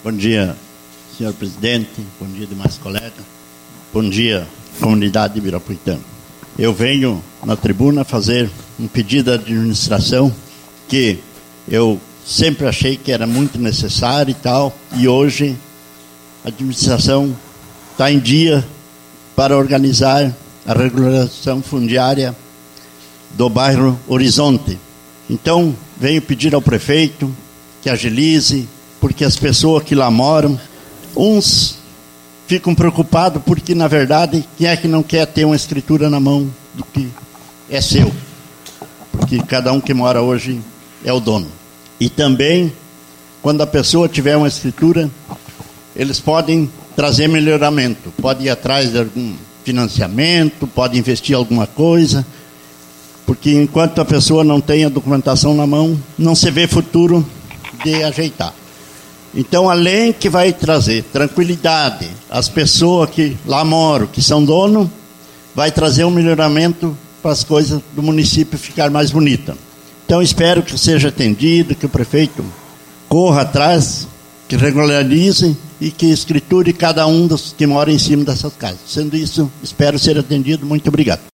Bom dia, senhor presidente, bom dia demais colegas, bom dia, comunidade de Ibirapuitã. Eu venho na tribuna fazer um pedido à administração que eu sempre achei que era muito necessário e tal, e hoje a administração está em dia para organizar a regularização fundiária do bairro Horizonte. Então, venho pedir ao prefeito que agilize, porque as pessoas que lá moram, uns ficam preocupados porque, na verdade, quem é que não quer ter uma escritura na mão do que é seu? Porque cada um que mora hoje é o dono. E também, quando a pessoa tiver uma escritura, eles podem trazer melhoramento, pode ir atrás de algum financiamento, pode investir alguma coisa, porque enquanto a pessoa não tem a documentação na mão, não se vê futuro de ajeitar. Então, além que vai trazer tranquilidade às pessoas que lá moram, que são donos, vai trazer um melhoramento para as coisas do município ficar mais bonita. Então, espero que seja atendido, que o prefeito corra atrás, que regularize e que escriture cada um dos que mora em cima dessas casas. Sendo isso, espero ser atendido. Muito obrigado.